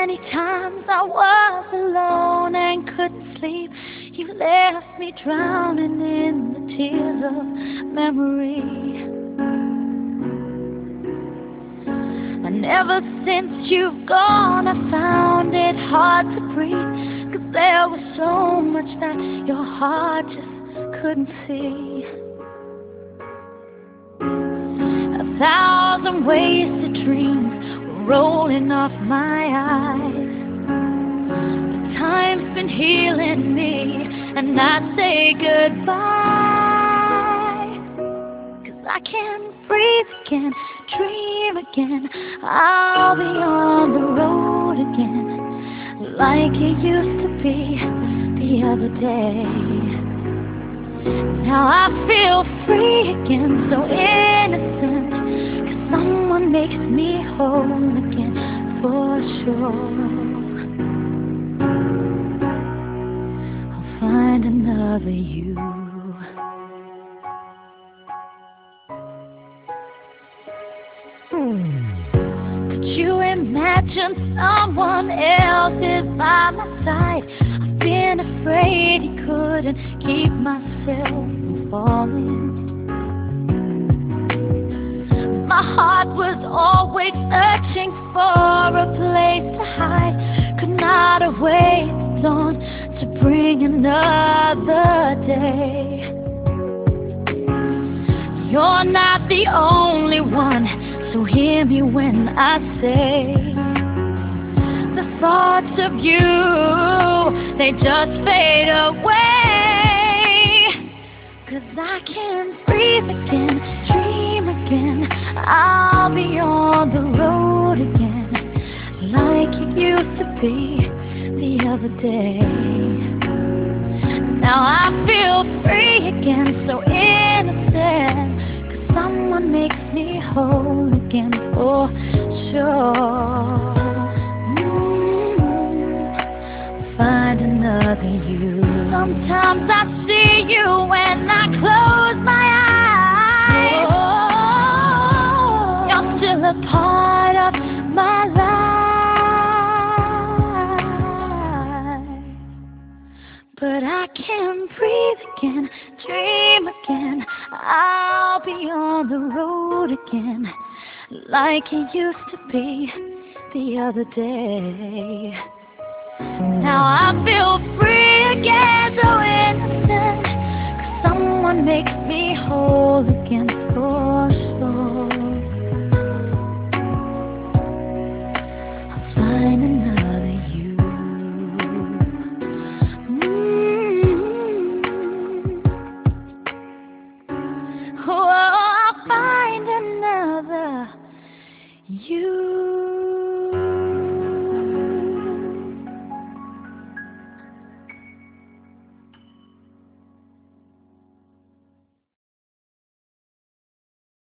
many times I was alone and couldn't sleep. You left me drowning in the tears of memory. And ever since you've gone, I found it hard to breathe, 'cause there was so much that your heart just couldn't see. A thousand wasted dreams were rolling off my eyes. But time's been healing me, and I say goodbye. 'Cause I can breathe again, dream again. I'll be on the road again, like it used to be the other day. Now I feel free again, so innocent, 'cause someone makes me whole again, for sure. I'll find another you. Could you imagine someone else is by my side? I've been afraid he couldn't keep myself from falling. My heart was always searching for a place to hide. Could not have waited long to bring another day. You're not the only one, so hear me when I say the thoughts of you, they just fade away. 'Cause I can breathe again, dream again. I'll be on the road again, like it used to be the other day. Now I feel free again, so innocent, 'cause someone makes me whole again, for sure. Find another you. Sometimes I see you when I close my eyes. You're still a part of my life. But I can breathe again, dream again. I'll be on the road again, like it used to be the other day. Now I feel free again, so innocent, 'cause someone makes me whole again, for